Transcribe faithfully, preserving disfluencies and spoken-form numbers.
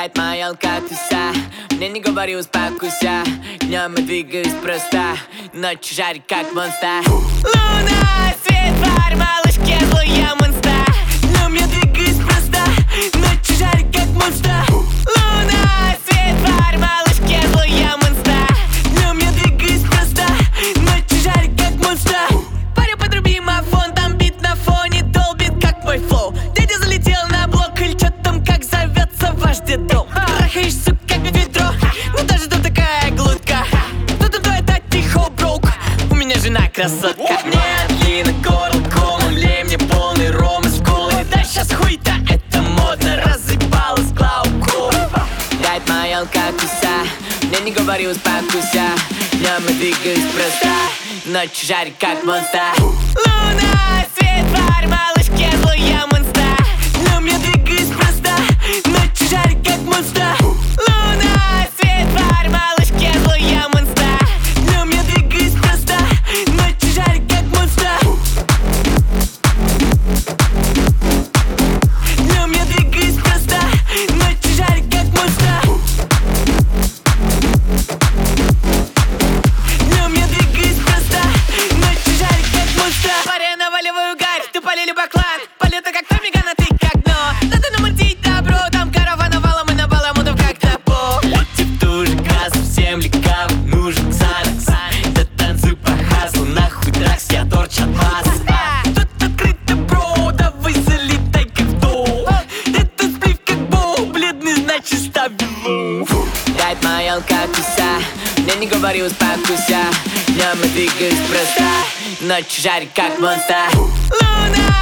Дать моя кактуса, мне не говори успокойся. Днем я двигаюсь просто, ночью жарит как монстр. Луна, свет, фар, малышке, злые монстра. Днем я двигаюсь просто, ночью жарит как монстр. Луна, свет, фар, малышке, злые монстра. Днем я двигаюсь просто, ночью жарит как монстр. Парю подруби мафон, там бит на фоне долбит как мой флоу. Дядя залетел на блок, или чё там, как зовется ваш дедом. Трахаешь, сука, как ведро, ну даже тут такая глотка. Кто там твоя тати, хоу, броук? У меня жена красотка. Мне отлина, горло, колу, лей мне полный ром из колы. Да щас хуй-то, это модно, разъебалась глауком. Дать моя кактуса, мне не говори успокойся. Днем я двигаюсь просто, ночью жарит как монстр. Луна, свет, фар, малышке, злые монстра. Днем я двигаюсь просто, ночью жарит как монстр. Луна, свет, фар, малышке, злые монстра. Днем я двигаюсь просто, ночью жарит как монстр. Днем я двигаюсь просто, ночью жарит как монстр. Днем я двигаюсь просто, ночью жарит как монстр. Паря наваливаю гарь, ты полили баклан. Полета как Томми Ганн, а ты как дно. Надо намутить добро, там караван навалом и набаламутов как топо. Летит туже газ, всем легавым нужен Xanax. Да танцуй по хаслу, нахуй дракс, я торч от вас. Тут открыто, бро, давай залетай как в дом. Это сплив как боу, бледный, значит ставим. Дать моя кактуса, мне не говори успокойся. Днем я двигаюсь просто, ночью жарит как монстр. Луна,